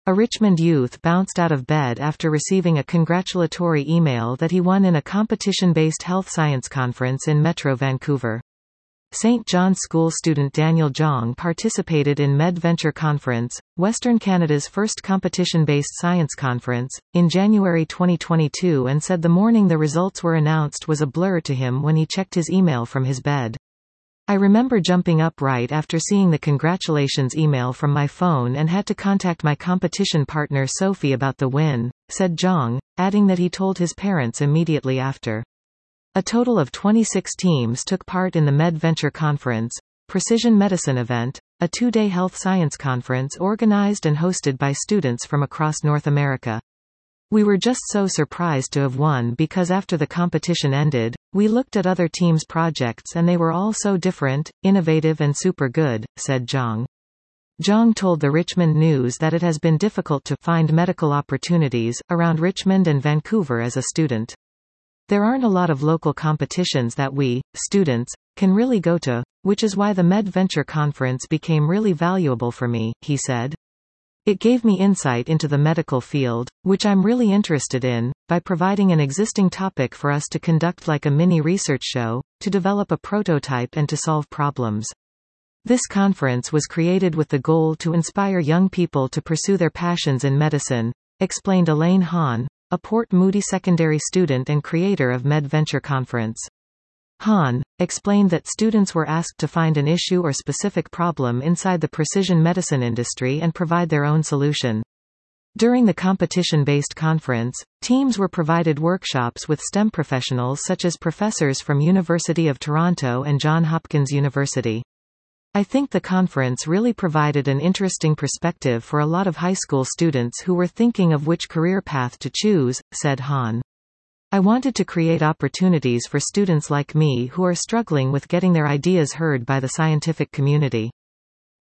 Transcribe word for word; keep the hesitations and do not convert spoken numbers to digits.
A Richmond youth bounced out of bed after receiving a congratulatory email that he won in a competition-based health science conference in Metro Vancouver. Saint John's School student Daniel Jong participated in MedVenture Conference, Western Canada's first competition-based science conference, in January twenty twenty-two and said the morning the results were announced was a blur to him when he checked his email from his bed. I remember jumping up right after seeing the congratulations email from my phone and had to contact my competition partner Sophie about the win, said Jong, adding that he told his parents immediately after. A total of twenty-six teams took part in the MedVenture Conference, Precision Medicine event, a two-day health science conference organized and hosted by students from across North America. We were just so surprised to have won because after the competition ended, we looked at other teams' projects and they were all so different, innovative and super good, said Jong. Jong told the Richmond News that it has been difficult to find medical opportunities around Richmond and Vancouver as a student. There aren't a lot of local competitions that we, students, can really go to, which is why the MedVenture Conference became really valuable for me, he said. It gave me insight into the medical field, which I'm really interested in, by providing an existing topic for us to conduct like a mini research show, to develop a prototype and to solve problems. This conference was created with the goal to inspire young people to pursue their passions in medicine, explained Elaine Hahn, a Port Moody secondary student and creator of MedVenture Conference. Hahn explained that students were asked to find an issue or specific problem inside the precision medicine industry and provide their own solution. During the competition-based conference, teams were provided workshops with STEM professionals such as professors from University of Toronto and Johns Hopkins University. I think the conference really provided an interesting perspective for a lot of high school students who were thinking of which career path to choose, said Hahn. I wanted to create opportunities for students like me who are struggling with getting their ideas heard by the scientific community.